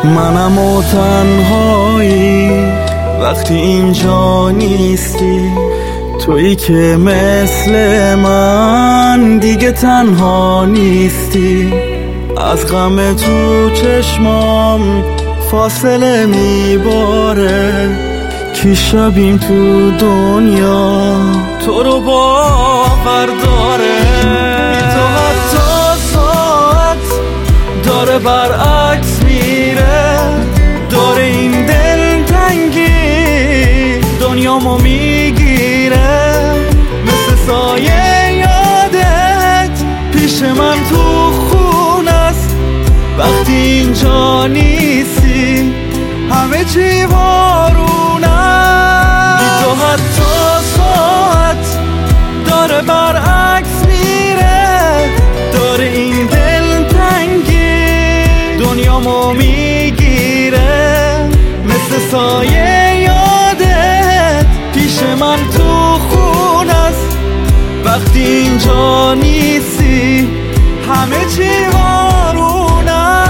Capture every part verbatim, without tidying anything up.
منم و تنهایی وقتی اینجا نیستی، تویی که مثل من دیگه تنها نیستی. از غم تو چشمام فاصله میباره، کی شبیم تو دنیا تو رو باور داره. بی تو حتی ساعت داره برعکس میره، داره این دل تنگی دنیامو میگیره. مثل سایه یادت پیش من تو خونه است، وقتی اینجا نیستی همه چی وارونه. بی تو حتی ساعت داره برعکس میره، داره این دل تنگی دنیامو میگیره. مثل سایه یادت پیش من تو خونه است، وقتی اینجا نیستی همه چی وارونه.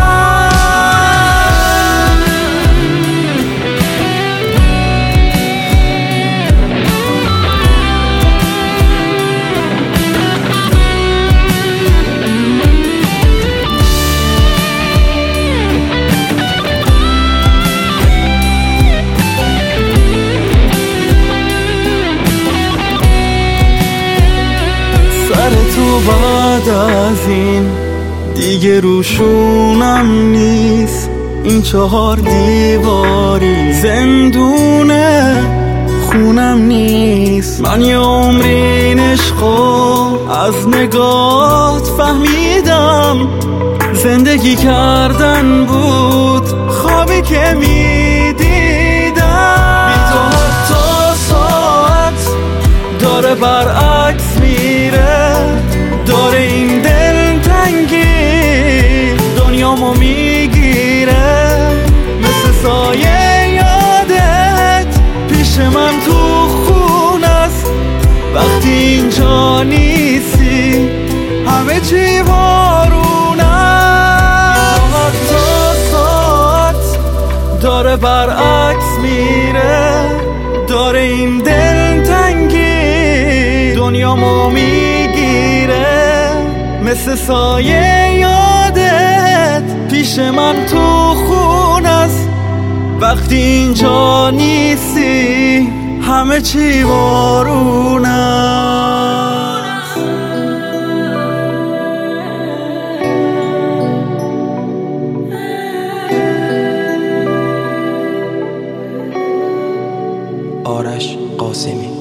تو بعد از این دیگه روشونم نیست، این چهار دیواری زندونه خونم نیست. من یه عمرین عشقو از نگات فهمیدم، زندگی کردن بود خوابی که میدیدم. بی تو حتی ساعت داره برعکس میره، داره این دل تنگی دنیامو میگیره. مثل سایه یادت پیش من تو خونه است، وقتی اینجا نیستی همه چی وارونه. حتی ساعت داره برعکس میره، داره این دل تنگی دنیامو میگیره. مثل سایه یادت پیش من تو خونه است، وقتی اینجا نیستی همه چی وارونه. آرش قاسمی.